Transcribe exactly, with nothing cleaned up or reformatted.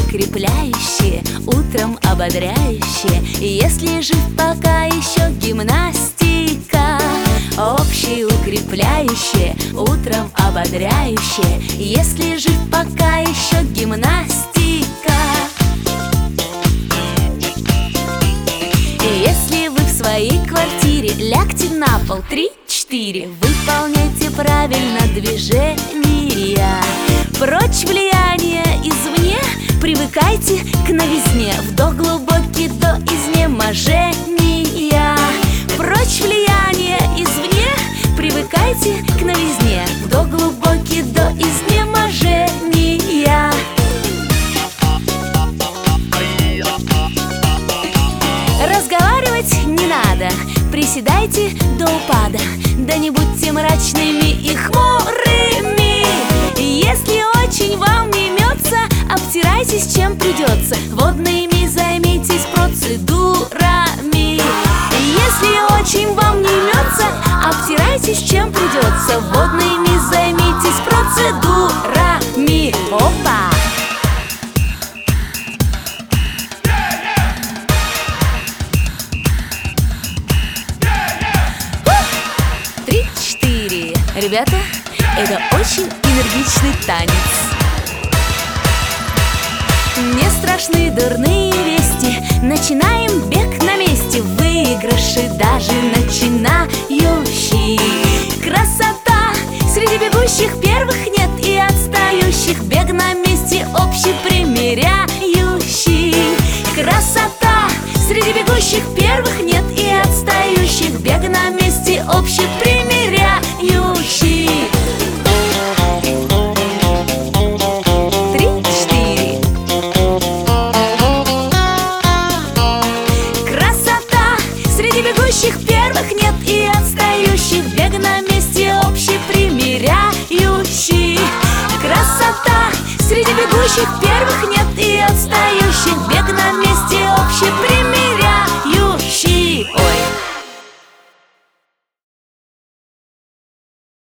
Общеукрепляющее, утром ободряющее, если жив пока еще гимнастика. Общеукрепляющее, утром ободряющее, если жив пока еще гимнастика. И если вы в своей квартире, лягте на пол три-четыре, выполняйте правильно движения. Прочь влияние извне, привыкайте к новизне. Вдох глубокий до изнеможения. Прочь влияние извне, привыкайте к новизне. Вдох глубокий до изнеможения. Разговаривать не надо, приседайте до упада. Да не будьте мрачными и хмурыми. Если очень вам не имется, обтирайтесь чем придется. Водными займитесь процедурами. Если очень вам не имется, обтирайтесь чем придется. Водными займитесь процедурами. Опа! Три-четыре. Ребята, это очень энергичный танец. Не страшны дурные вести, начинаем бег на месте. Выигрыши даже начинающий. Красота! Среди бегущих первых нет и отстающих. Бег на месте общепримиряющий. Красота! Среди бегущих первых нет и отстающих. Бег на месте общепримиряющий. Три-четыре. Красота! Среди бегущих первых нет и отстающих. Бег на месте общепримиряющий. Красота! Среди бегущих первых нет и отстающих.